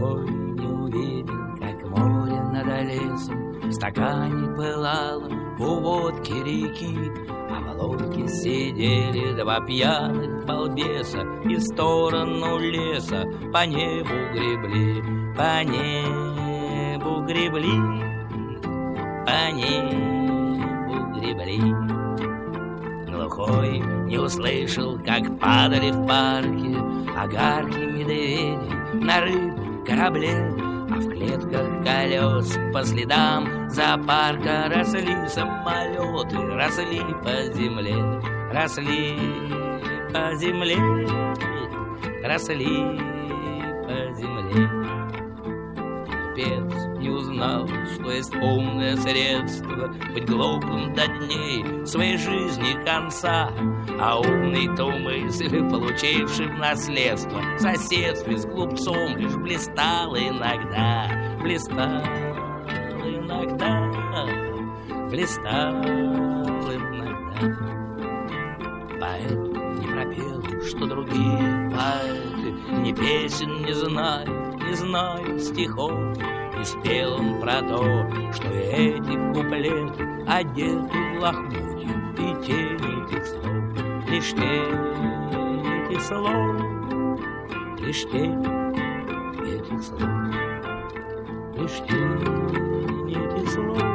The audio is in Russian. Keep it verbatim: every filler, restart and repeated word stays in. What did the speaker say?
глухой не увидел, как море над лесом в стакане пылало у водки реки, а в лодке сидели два пьяных балбеса и в сторону леса по небу гребли, по небу гребли, по небу гребли. Глухой не услышал, как падали в парке огарки медведей на рыбном корабле, а в клетках колес по следам зоопарка росли самолеты, росли по земле, росли по земле, росли по земле. Глупец не узнал, что есть умное средство быть глупым до дней своей жизни конца, а умный-то мысль, получивший в наследство в соседстве с глупцом, лишь блистал иногда, блистал иногда, блистал иногда. Поэт не пропел, что другие поэты ни песен не знают, не знают стихов. И спел он про то, что эти куплеты одеты в лохмотья и тени этих слов. Лишь тень этих слов, лишь тень этих слов, лишь тень этих слов.